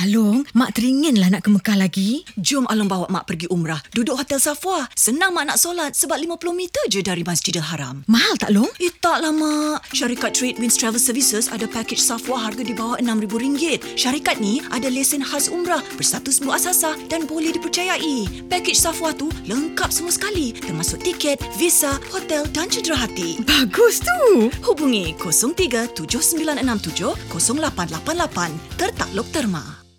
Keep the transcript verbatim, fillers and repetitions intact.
Along, Mak teringinlah nak ke Mekah lagi. Jom Along bawa Mak pergi umrah. Duduk Hotel Safwa. Senang Mak nak solat sebab lima puluh meter je dari Masjidil Haram. Mahal tak, Long? Eh, taklah Mak. Syarikat Tradewinds Travel Services ada pakej Safwa harga di bawah enam ribu ringgit. Syarikat ni ada lesen khas umrah, berstatus muasasah dan boleh dipercayai. Pakej Safwa tu lengkap semua sekali, termasuk tiket, visa, hotel dan cedera hati. Bagus tu. Hubungi kosong tiga tujuh sembilan enam tujuh kosong lapan lapan lapan. Tertakluk Terma.